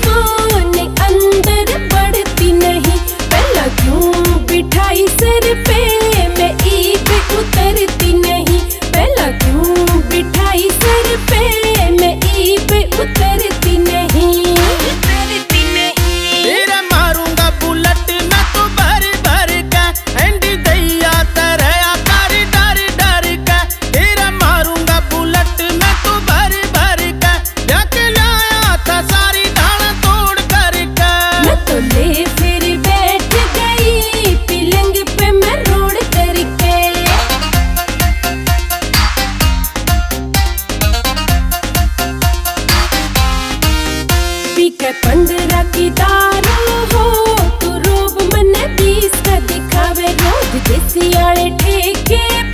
Phone अंदर बढ़ती नहीं। पहला क्यों बिठाई सर पे मैं ई पे उतरती नहीं। पहला क्यों बिठाई सर पे मैं ई पे उतरती नहीं। तेरा मारूंगा बुलेट ना तो भर भर का एंडी दैया तरया कारी डर डर का। तेरा मारूंगा बुलेट ना तो भर भर का जाके लाया था सारी धाना तोड़ कर का। मैं तो ले फिर बैठ गई पलंग पे मैं रोड करके। पी के 15 की दारू हो तू रोब मन 20 का दिखावे रोज देसी आले ठेके।